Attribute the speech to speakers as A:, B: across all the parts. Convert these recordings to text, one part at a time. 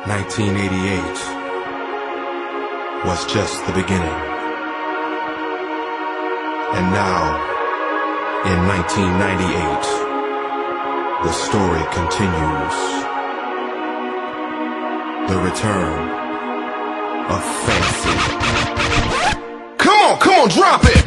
A: 1988 was just the beginning. And now, in 1998, the story continues. The return of Fancy. Come on, drop it!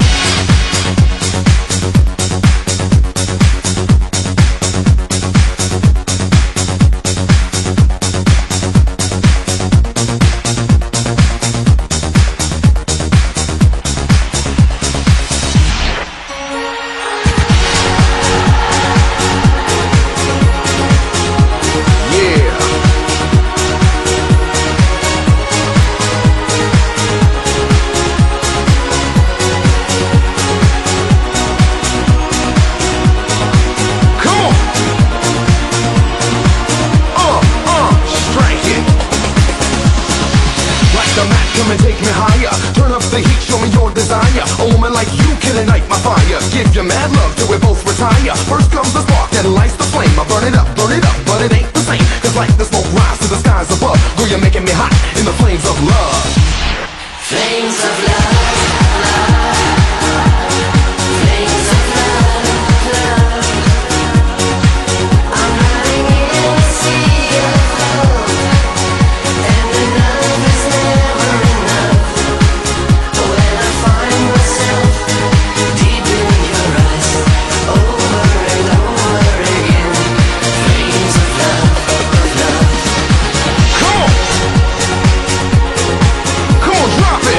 A: Come and take me higher. Turn up the heat, show me your desire. A woman like you can ignite my fire. Give you mad love till we both retire. First comes the spark that lights the flame. I burn it up, but it ain't the same. Cause like the smoke rise to the skies above. Girl, you're making me hot in the flames of love.
B: Flames of love, love. Flames of love, love. I'm running in a sea of love. And the love is never enough. When I find myself deep in your eyes, over and over again. Flames of love, love.
A: Come on, drop it!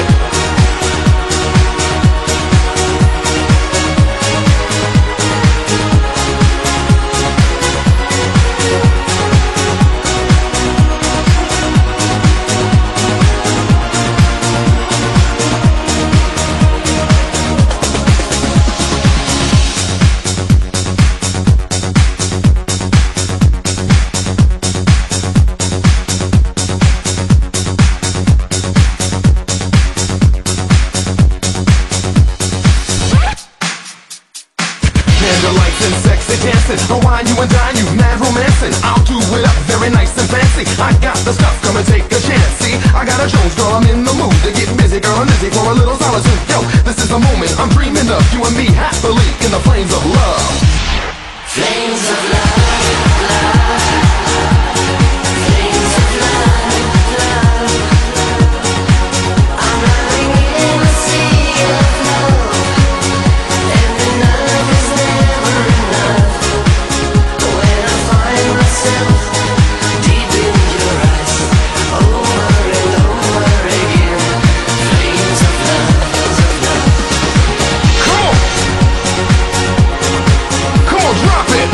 A: Candlelights and sexy dancing. I'll wine you and dine you, mad romancing. I'll do it up very nice and fancy. I got the stuff, come and take a chance. See, I got a Jones, girl, I'm in the mood to get busy, girl, I'm busy for a little solitude. Yo, this is the moment I'm dreaming of. You and me happily in the flames of love.
B: Flames of love, love. Flames of love, love. I'm running in a sea of love. And the love is never enough. When I find myself deep in your eyes, over and over again. Flames of love, love.
A: Come on, drop it!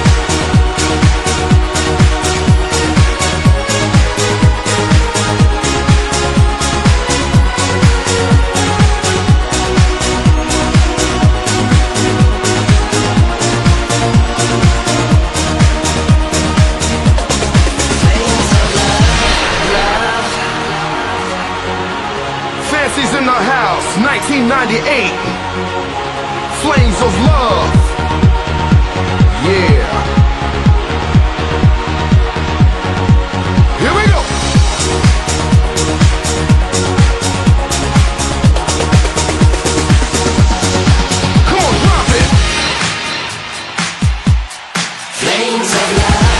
A: Fancy's in the house, 1998. Flames of love. Yeah. Here we go. Come on, drop it.
B: Flames of love.